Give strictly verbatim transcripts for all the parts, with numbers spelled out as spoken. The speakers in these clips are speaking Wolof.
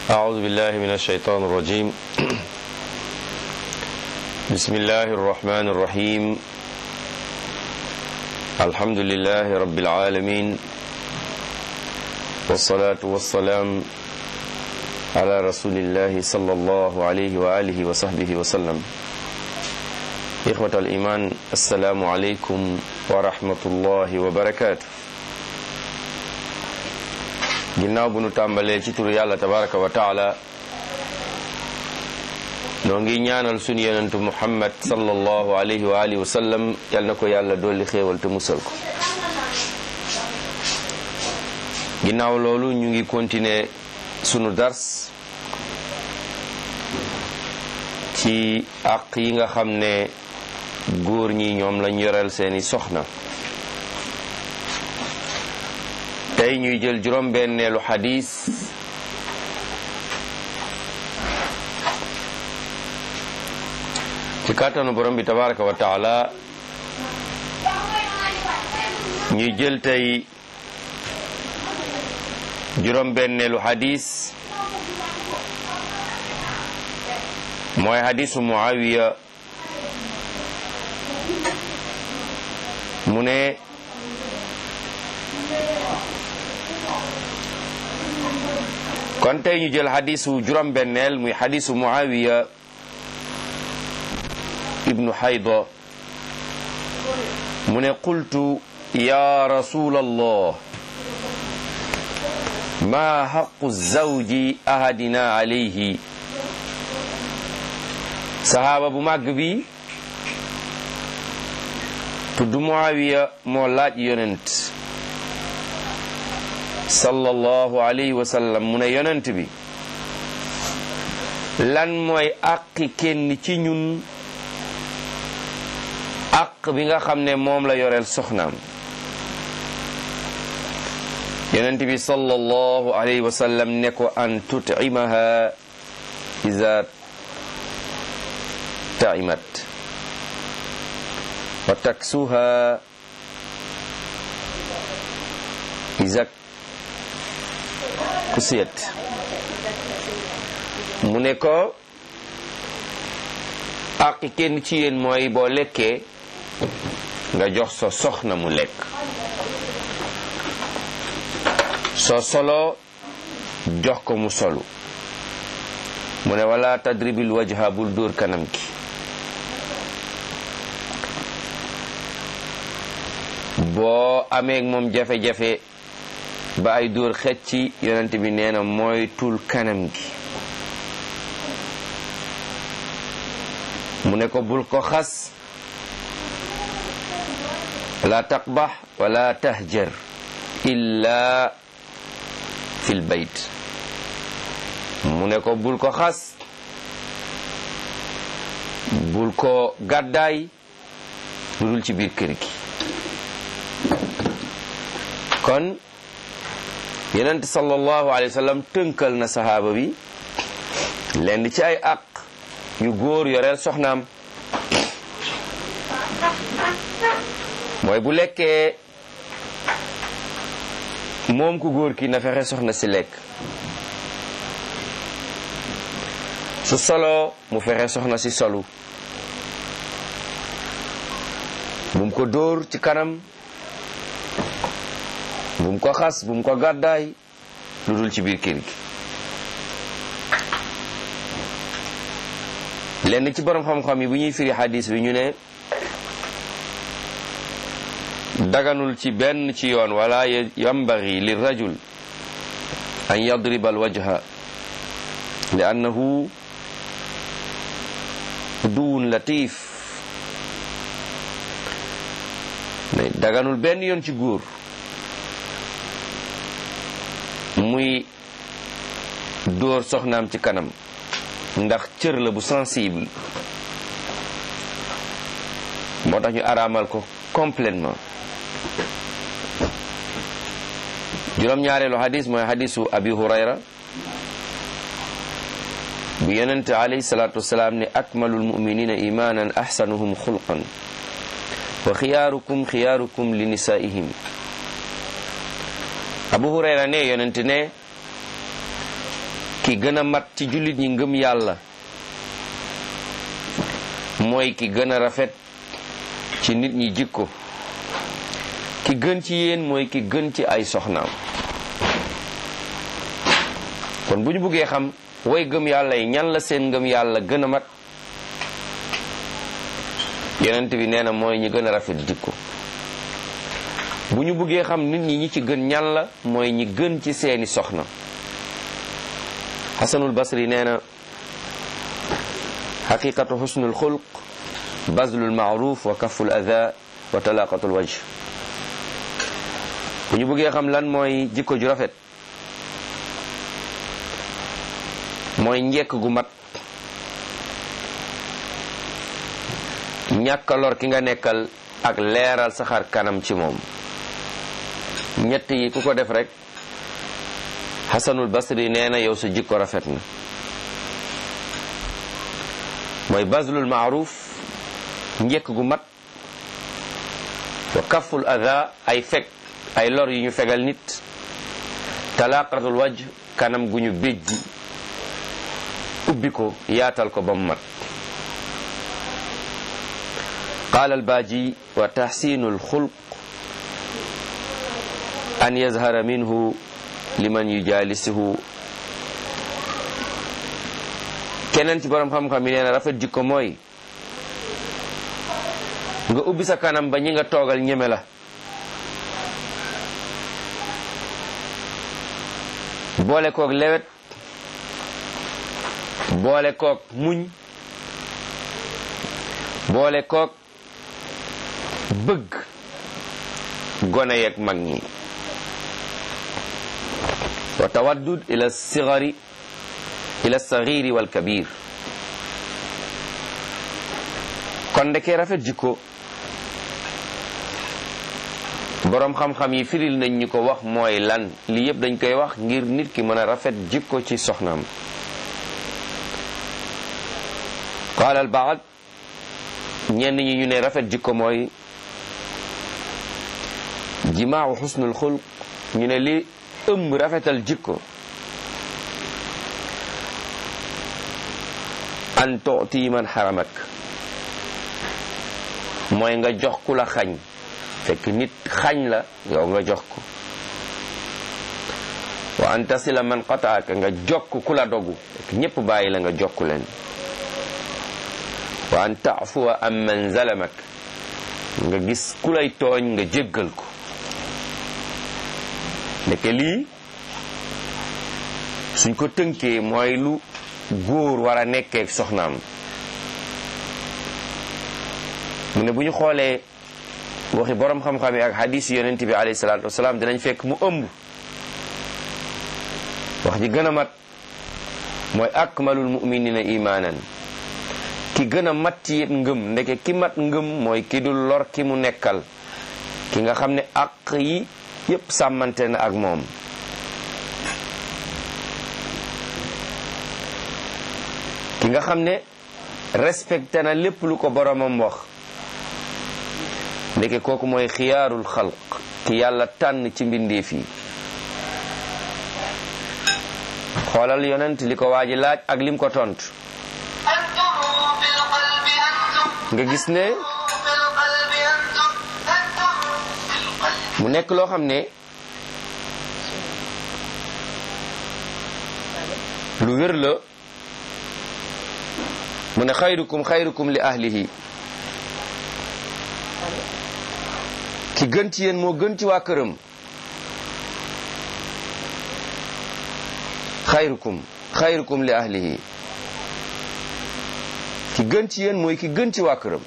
أعوذ بالله من الشيطان الرجيم بسم الله الرحمن الرحيم الحمد لله رب العالمين والصلاة والسلام على رسول الله صلى الله عليه وآله وصحبه وسلم إخوة الإيمان السلام عليكم ورحمة الله وبركاته ginnaaw bu nu tàmbalee ci turu yàlla tabaraka wa taala noo ngi ñaanal sunu yonentu muhammad sallallahu alayhi wa alihi wa sallam yal na ko yàlla dolli xéewal te musal ko ginnaaw loolu ñu ngi continuer sunu dars ci àq yi nga xam ne góor ñi ñoom lañ yoreel seeni soxna tey ñuy jël juróom benneelu xadis ci kàttanu borom bi tabaraka wa taala ñuy jël tey juróom benneelu xadis mooy xadisu Muawiya mu ne kon tey ñu jël xadisu juróom benneel muy xadisu Muawiya ibnu Hayda mu ne qultu ya rasul allah ma xaqu zawji ahadina alayhi sahaaba bu màgg bi tudd Muawiya moo laaj yonent sallallahu alayhi wa sallam mu ne yonent bi lan mooy àqi kenn ci ñun àq bi nga xam ne moom la yoreel soxnaam yonent bi sallallahu alayhi wa sallam ne ko an tut'imaha iza ta'imat wa taksuha iza kusiyat mu ne ko ak kenn ci yéen mooy boo lekkee nga jox sa soxna mu lekk soo solo jox ko mu solu mu ne wala tadribil wajha bul dóor kanam ki boo amee moom jafe-jafe ba ay dóor xecc ci yonent bi nee na mooy tul kanam gi mu ne ko bul ko xas la taqbax wala tahjar illa fil bayt mu ne ko bul ko xas bul ko gàddaay lu dul ci biir kër gi kon yonent sallallahu alayhi wa sallam tënkal na sahaaba bi lenn ci ay àq yu góor yoreel soxnaam mooy bu lekkee moom ku góor ki na fexe soxna si lekk su solo mu fexe soxna si solu bum ko dóor ci kanam bum ko xas bum ko gàddaay lu dul ci biir kër gi lenn ci borom xam-xam yi bu ñuy firi xadis bi ñu ne daganul ci benn ci yoon wala yambagi li rajul an yadriba al wajha li annahu duwun latif daganul benn yoon ci góor muy dóor soxnaam ci kanam ndax cër la bu sensible moo tax ñu araamal ko complètement juróom-ñaareelu hadis mooy hadisu abi hurayra bu yonente alayhi salatu wasalaam ne akmalul muminina imanan ahsanuhum xulqan wa xiyaarukum xiyaarukum li nisaihim Abu Hurayra ne yonent ne ki gën a mat ci jullit ñi ngëm yàlla mooy ki gën a rafet ci nit ñi jikko ki gën ci yéen mooy ki gën ci ay soxnaam. kon bu ñu buggee xam way gëm yàlla yi ñan la seen ngëm yàlla gën a mat, yonent bi nee na mooy ñi gën a rafet jikko. bu ñu buggee xam nit ñi ñi ci gën ñan la, mooy ñi gën ci seeni soxna. Hasanul Basri nee na xaqiqatu xusnul xulq bazlul maaruf wa kaful ada wa talaqatul wajh. bu ñu buggee xam lan mooy jikko ju rafet, mooy njekk gu mat, ñàkk a lor ki nga nekkal ak leeral sa xar kanam ci moom. ñett yi ku ko def rek Hasanul Basri nee na yow sa jikko rafet na. mooy bazlul maaruf, njekk gu mat, wa kaful ada, ay fekk ay lor yu ñu fegal nit, talaqatul wajh, kanam gu ñu béjji ubbi ko yaatal ko ba mu mat. qaala albaaji wa taxsinu alxulq an yazhara minhu liman yujalisuhu. keneen ci borom xam-xam yi nee na rafet jikko mooy nga ubbi sa kanam ba ñi nga toogal ñeme la. boole koog lewet, boole koog muñ, boole koog bëgg gone yeeg mag ñi. wa tawaddud ila sigari ila sagiri wal kabir. kon ndekee rafet jikko boroom xam-xam yi firil nañ ñu ko wax mooy lan. li yëpp dañ koy wax ngir nit ki mën a rafet jikko ci soxnaam. qaala al baad, ñenn ñi ñu ne rafet jikko mooy jimaawu xusnul xulq. ñu ne li ëmb rafetal jikko an tuuti man xaramak, mooy nga jox ku la xañ. fekk nit xañ la yow nga jox ko. wa an tasila man qataaka, nga jokk ku la dogu fekk ñépp bàyyi la nga jokk leen. wa an taafuwa am man zalamak, nga gis ku lay tooñ nga jéggal ko. ndeke lii suñ ko tënkee mooy lu góor war a nekkee soxnaam. mu ne bu ñu xoolee waxi borom xam-xam yi ak hadis yonent bi alayhi salaatu wasalaam dinañ fekk mu ëmb wax ji gën a mat mooy akmalul muminina imaanan, ki gën a mat ci yit ngëm. ndeke ki mat ngëm mooy ki dul lor ki mu nekkal, ki nga xam ne àq yi yépp sàmmante na ak moom. ki nga xam ne respecté na lépp lu ko boromam wax. ndeke kooku mooy xiyaarul xalq, ki yàlla tànn ci mbindeef yi. xoolal yonent li ko waaji laaj ak lim ko tontu. nga gis ne mu nekk loo xam ne lu wér la. mu ne xayrukum xayrukum li ahlihi, ki gën ci yéen moo gën ci waa këram. xayrukum xayrukum li ahlihi, ki gën ci yéen mooy ki gën ci waa këram.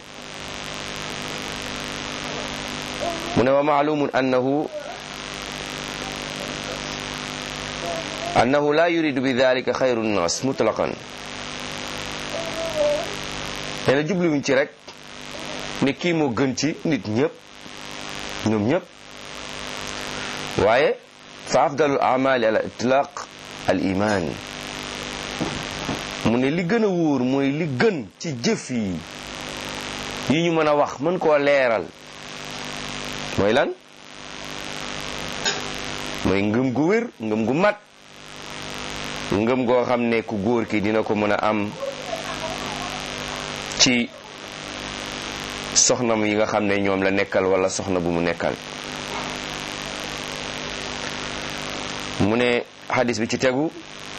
mu ne wa maalumun annahu annahu la yuridu bi dalika xayru nnaas mutlaqan. nee na jubluwuñ ci rek ne kii moo gën ci nit ñëpp ñoom ñëpp, waaye fa afdalul amali ala itlaq al iman. mu ne li gën a wóor mooy li gën ci jëf yi yi ñu mën a wax mën koo leeral mooy lan? mooy ngëm gu wér, ngëm gu mat, ngëm goo xam ne ku góor ki dina ko mën a am ci soxnam yi nga xam ne ñoom la nekkal wala soxna bu mu nekkal. mu ne xadis bi ci tegu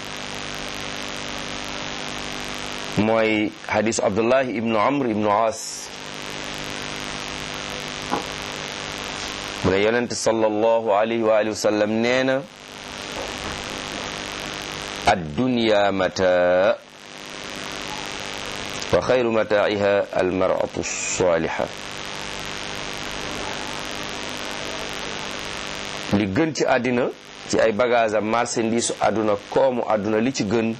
mooy xadisu Abdullahi ibnu Amr ibnu Aas mu ne yonent sallallahu alayhi wa alihi wa sallam nee na ad-dunya mataa wa xayru mataa'iha al-mar'atu as-saaliha. li gën ci àddina ci ay bagage am marchandise àdduna koomu àdduna li ci gën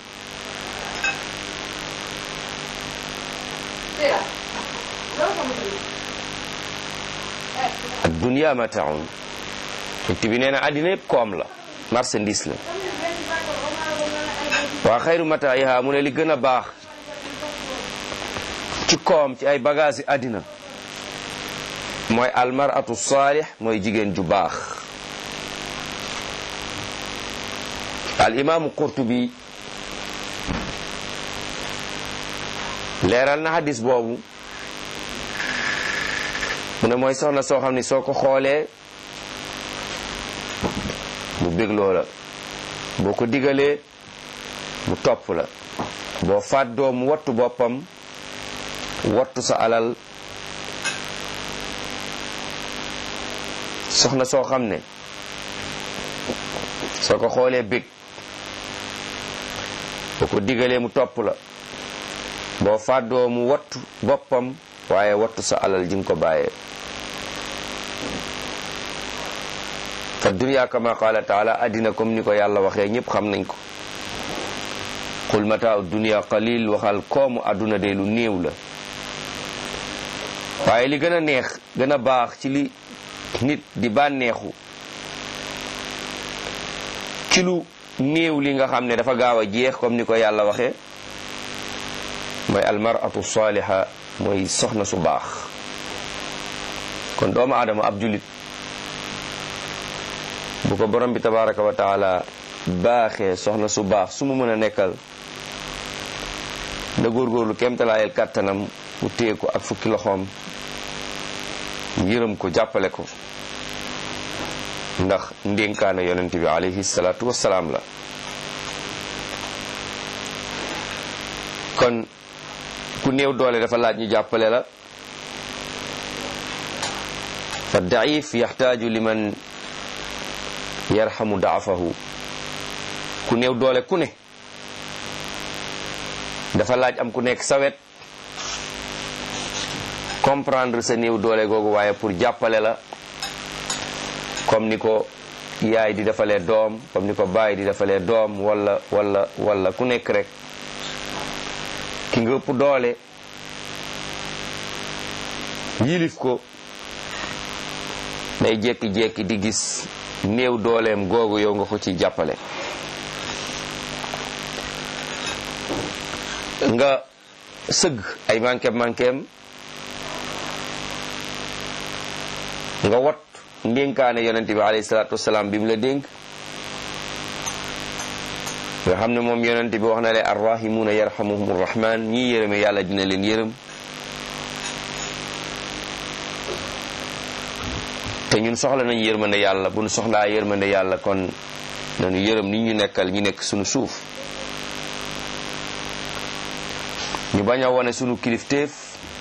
ad-dunya mataa'un. te bi nee na àddina yëpp koom la marchandise la. waa xayru mataa'iha mu ne li gën a baax ci koom ci ay bagage yi àddina mooy almaratu saalih mooy jigéen ju baax. al imaamu Qurtubi leeral na hadis boobu mu ne mooy soxna soo xam ni soo ko xoolee mu bégloo la, boo ko digalee mu topp la, boo fàddoo mu wattu boppam wattu sa alal. soxna soo xam ne soo ko xoolee bég, boo ko digalee mu topp la, boo fàddoo mu wattu boppam waaye wattu sa alal ji nga ko bàyyee. fa dunya kama qaala taala, addina comme ni ko yàlla waxee ñëpp xam nañ ko. qul mataa'u dunya qalil, waxal koomu adduna de lu néew la, waaye li gën a neex gën a baax ci li nit di bànneexu ci lu néew li nga xam ne dafa gaaw a jeex comme ni ko yàlla waxee mooy almaratu saaliha, mooy soxna su baax. kon doomu aadama ab julit bu ko borom bi tabaraka wa taala baaxee soxna su baax su mu mën a nekkal, da góorgóorlu kéemtalaayel kàttanam mu téye ko ak fukki loxoom, yërëm ko, jàppale ko, ndax ndénkaane yonent bi alayhi salaatu wassalaam la. kon ku néew doole dafa laaj ñu jàppale la. fa daif yaxtaaju liman yarhamu daafahu. ku néew doole ku ne dafa laaj am ku nekk sawet comprendre sa néew doole googu, waaye pour jàppale la comme ni ko yaay di defalee doom, comme ni ko baay di defalee doom, wala wala wala ku nekk rek ki nga ëpp doole yilif ko day jékki-jékki di gis néew dooleem googu yow nga ko ci jàppale. nga sëgg ay manquem manquem nga wat ndénkaane yonent bi alayhi salaatu wasalaam bi mu la dénk, nga xam ne moom yonent bi wax na leen arrahimuuna yarhamuhum arrahman, ñii yërëme yàlla dina leen yërëm. te ñun soxla nañu yërmande yàlla, bu ñu soxlaa yërmande yàlla kon nañu yërëm ni ñu nekkal ñu nekk suñu suuf. ñu bañ a wane sunu kilifteef,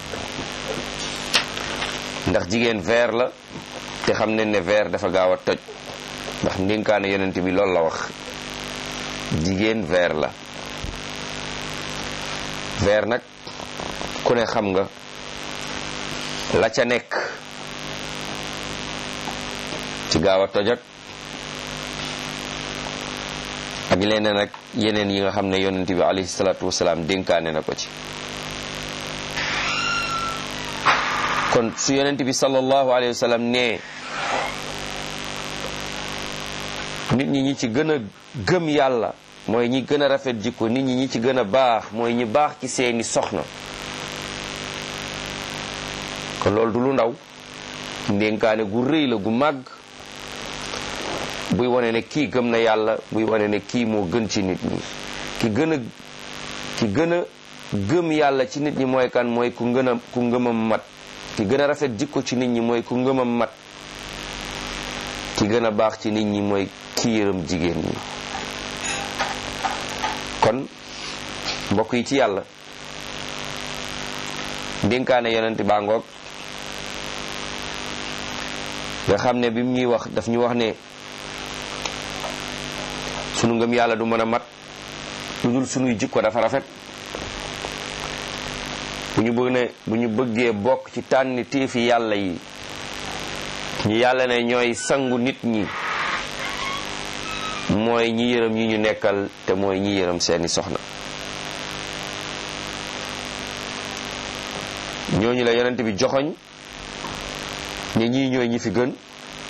ndax jigéen verre la te xam nañ ne verre dafa gaaw a toj, ndax ndénkaane yonent bi loolu la wax, jigéen verre la. verre nag ku ne xam nga la ca nekk ci gaaw a toj ak ak leneen ak yeneen yi nga xam ne yonent bi alayhi salaatu wasalaam dénkaane na ko ci. kon su yonent bi sallallahu alayhi wa sallam ne nit ñi ñi ci gën a gëm yàlla mooy ñi gën a rafet jikko, nit ñi ñi ci gën a baax mooy ñi baax ci seeni soxna, kon loolu du lu ndaw, ndénkaane gu rëy la gu màgg buy wane ne kii gëm na yàlla, buy wane ne kii moo gën ci nit ñi. ki gën a ki gën a gëm yàlla ci nit ñi mooy kan mooy ku ngën a ku ngëmam mat ki gën a rafet jikko ci nit ñi mooy ku ngëmam mat ki gën a baax ci nit ñi mooy ki yërëm jigéen ñi. kon mbokk yi ci yàlla dénkaane yonent baa ngoog nga xam ne bi mu ñuy wax daf ñu wax ne sunu ngëm yàlla du mën a mat lu dul sunuy jikko dafa rafet. bu ñu bëgg ne bu ñu bëggee bokk ci tànni téefi yàlla yi ñu yàlla ne ñooy sangu nit ñi mooy ñi yërëm ñi ñu nekkal te mooy ñi yërëm seeni soxna. ñooñu la yonent bi joxoñ ne ñii ñooy ñi fi gën.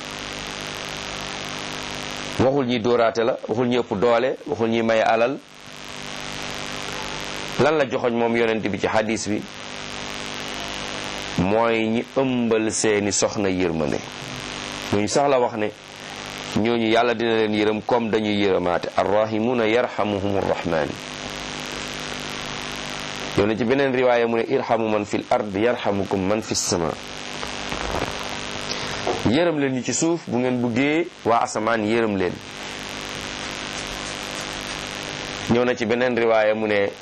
waxul ñi dóoraate la, waxul ñi ëpp doole, waxul ñi may alal. lan la joxoñ moom yonent bi ci hadis bi mooy ñi ëmbal seeni soxna yërmande. ñooñu sax la wax ne ñooñu yàlla dina leen yërëm comme dañuy yërëmaate. arrahimuna yarhamuhumur rahman. yow na ci beneen riwaaya mu ne irhamu man fil ard yarhamukum man fis sama. yërëm leen ñi ci suuf bu ngeen buggee waa asamaan yërëm leen. ñëw na ci beneen riwaaya mu ne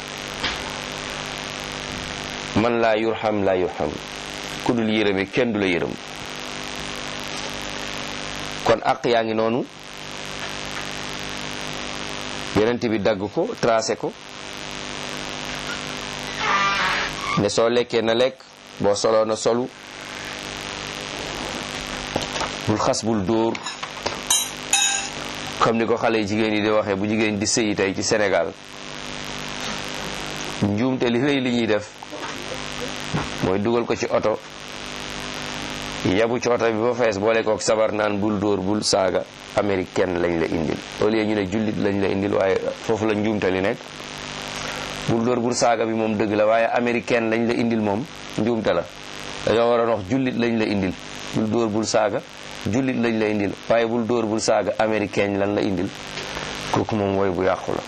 man laa yurham laa yurham ku dul yërëme kenn du la yërëm. kon àq yaa ngi noonu yonent bi dagg ko tracé ko ne soo lekkee na lekk, boo soloo na solu, bul xas bul dóor comme ni ko xale yi jigéen yi di waxee bu jigéen di sëyi tey ci Sénégal. njuumte li rëy li ñuy def mooy dugal ko ci oto yabu ci oto bi ba fees boole kook sabar naan bul dóor bul saaga américaine lañ la indil au lieu ñu ne jullit lañ la indil, waaye foofu la njuumte li nekk. bul dóor bul saaga bi moom dëgg la, waaye américaine lañ la indil moom njuumte la. dañoo war a wax jullit lañ la indil, bul dóor bul saaga jullit lañ la indil, waaye bul dóor bul saaga américaine lan la indil. kooku moom woy bu yàqu la.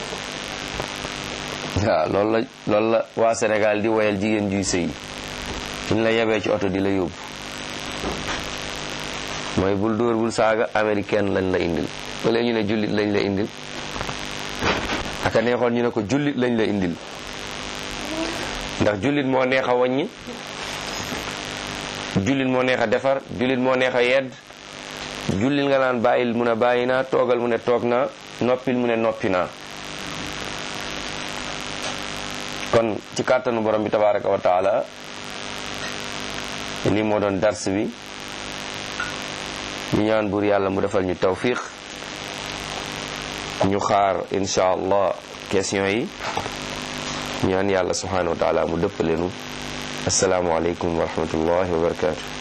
waaw loolu la loolu la waa Sénégal di woyal jigéen juy sëy buñ la yebee ci oto di la yóbbu mooy bul dóor bul saaga américaine lañ la indil, wala ñu ne jullit lañ la indil. aka neexoon ñu ne ko jullit lañ la indil, ndax jullit moo neex a wàññi, jullit moo neex a defar, jullit moo neex a yedd. jullit nga naan bàyyil mu ne bàyyi naa, toogal mu ne toog naa, noppil mu ne noppi naa. kon ci kàttanu borom bi tabaraka wa taala lii moo doon dars bi. ñu ñaan buur yàlla mu defal ñu tawfiq. ñu xaar insha allah question yi. ñaan yàlla subhanahu wa taala mu dëppaleenu. assalaamu aleykum wa rahmatullahi wa barakatuh.